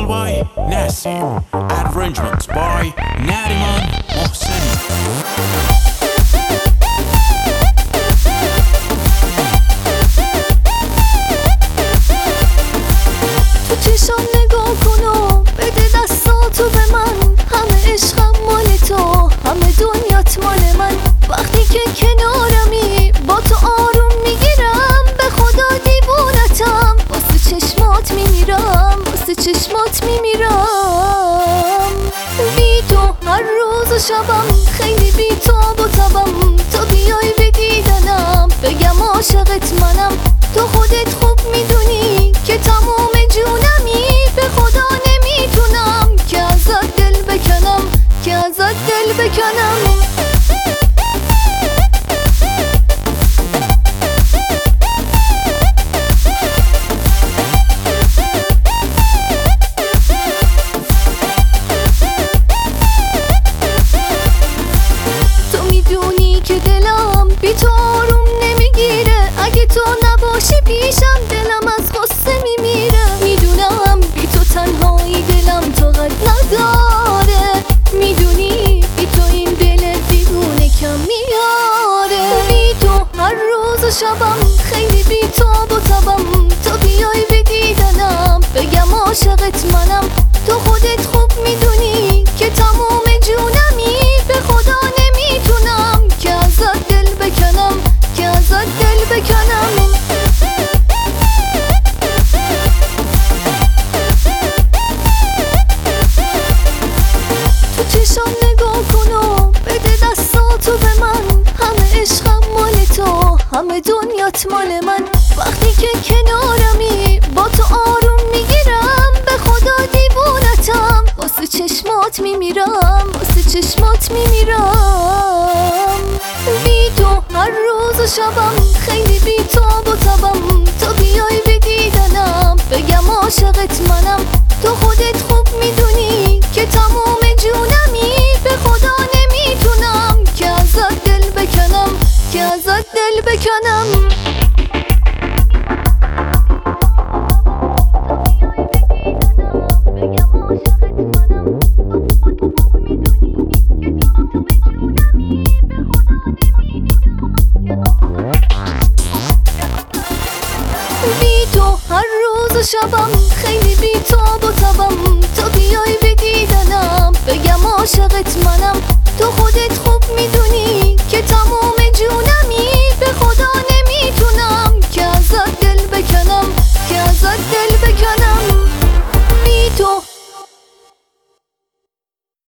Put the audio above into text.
Vocal by Nasir. Arrangements by Nariman Mohseni. تو چشام نگاه کن و بده دستاتو به من. همه عشقم مال تو، همه دنیات مال من. وقتی که کنارمی با تو آروم میگیرم. به خدا دیوونتم، واسه چشمات میمیرم، واسه چشمات میمیرم. بی تو هر روز و شبم خیلی بی تاب و تبم. تا بیای به دیدنم بگم عاشقت منم. تو خودت خوب میدونی که تموم جونمی. به خدا نمیتونم که ازت دل بکنم، که ازت دل بکنم. تو میدونی که دلم بی تو آروم نمیگیره. اگه تو نباشی پیشم دلم از غصه میمیره. میدونم بی تو تنهایی دلم طاقت نداره. میدونی بی تو این دل دیوونه کم میاره. بی تو هر روز و شبم خیلی بی تاب و تبم. تا بیای به دیدنم بگم عاشقت منم. تو خودت خوب میدونی که تموم جونمی. به خدا نمیتونم که ازت دل بکنم، که ازت دل بکنم. تو چشام نگاه کن و بده دستاتو به من. همه عشقم مال تو، همه دنیات مال من. وقتی که کنارمی با تو آروم میگیرم. به خدا دیوونتم، واسه چشمات میمیرم، واسه چشمات میمیرم. بی تو هر روز و شبم خیلی بی تاب و تبم. تا بیای به دیدنم بگم عاشقت منم. تو خودت خوب میدونی که تموم جونمی. به خدا نمیتونم که ازت دل بکنم، که ازت دل بکنم. بی تو هر روز و شبم خیلی بی تاب و تبم. تا بیای به دیدنم بگم عاشقت منم. تو خودت خوب میدونی که تموم جونمی.